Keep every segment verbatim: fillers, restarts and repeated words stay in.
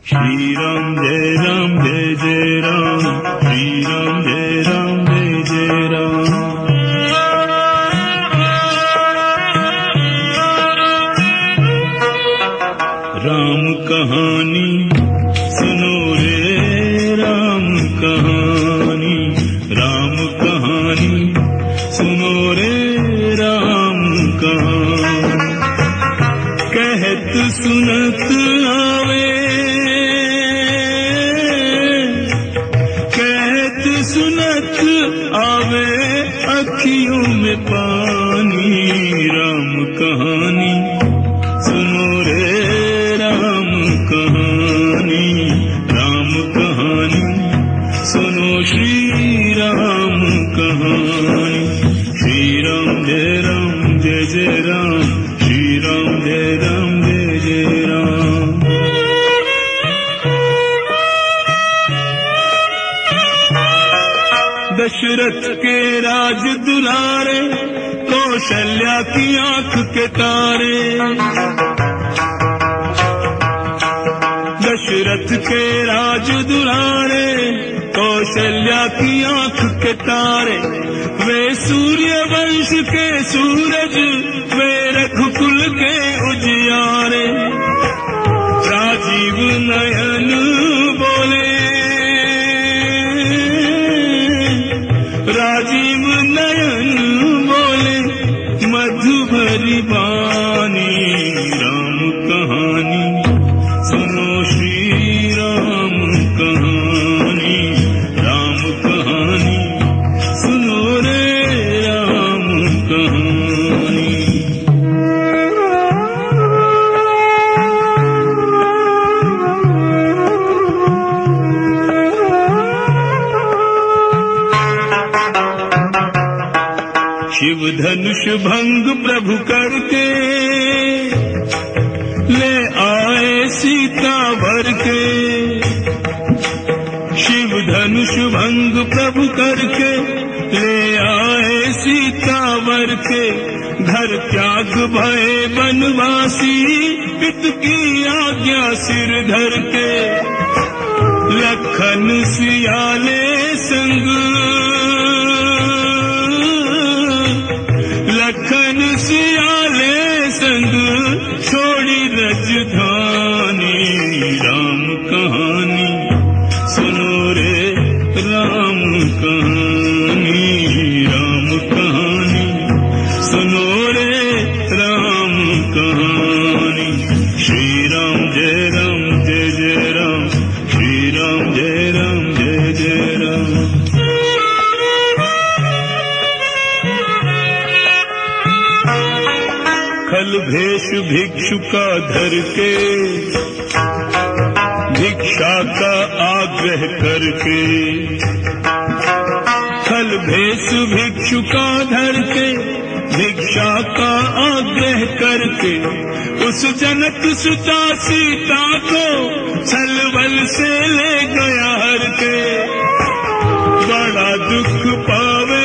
श्री राम जय राम जय जय राम, श्री राम जय राम जय जय राम। राम कहानी सुनो रे राम कहानी, राम कहानी सुनो रे राम कहानी। कहत सुनत आवे, कहत सुनत आवे अखियों में पानी। राम कहानी सुनो रे राम कहानी, राम कहानी सुनो श्री राम कहानी। श्री राम जय राम जय जय राम, श्री राम जय राम जय जय राम। दशरथ के राज दुलारे, कौशल्या की आंख के तारे। दशरथ के राज दुलारे, कौशल्या की आंख के तारे। वे सूर्य वंश के सूरज, वे रघुकुल के उजियारे। राजीव नयन बोले, राजीव नयन बोले मधु भरी वाणी। राम कहानी सुनो श्री राम कहानी, राम कहानी सुनो रे राम कहानी। शिव धनुष भंग प्रभु करके, ले आए सीता वर के। शिव धनुष भंग प्रभु करके, ले आए सीता वर के। घर त्याग भये बनवासी, पित की आज्ञा सिर धर के। लखन सियाले संग, लखन सियाले संग छोड़ी रजधानी। राम कहानी सुनो रे राम कहानी, राम कहानी सुनो रे राम कहानी। श्री राम जय राम जय जय राम, श्री राम जय राम जय जय राम। खल भेष भिक्षु का धर के, भिक्षा का आग्रह करके। खल भेष भिक्षु का धर के, भिक्षा का आग्रह करके। उस जनक सुता सीता को छलबल से ले गया हर के। बड़ा दुख पावे,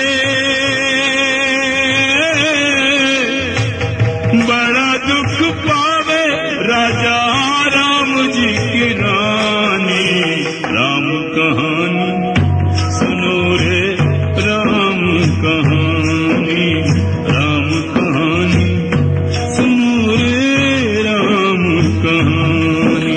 बड़ा दुख पावे राजा राम जी की रानी। राम कहानी सुनो रे राम कहानी, राम कहानी सुनो रे राम कहानी।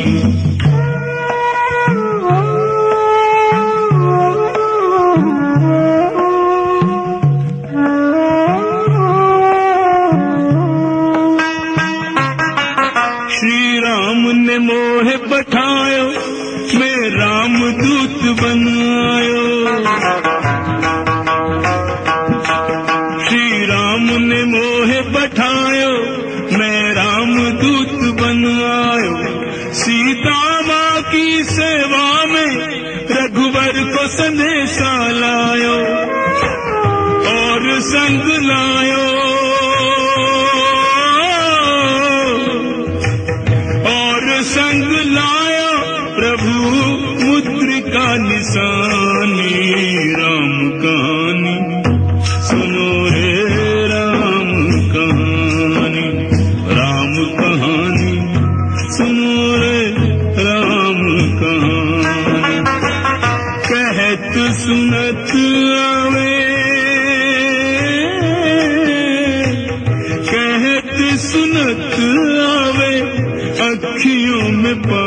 श्री राम ने मोह पठायो, मैं राम दूत बनायो। श्री राम ने मोह पठायो, मैं राम दूत बनायो। सीता माँ की सेवा में रघुवर को संदेशा लायो, और संग लायो, संग लाया प्रभु मुद्रिका निशानी। राम कहानी सुनो रे राम कहानी, राम कहानी सुनो रे राम कहाँ। कहत सुनत आवे, कहत सुनत आवे, अखियों में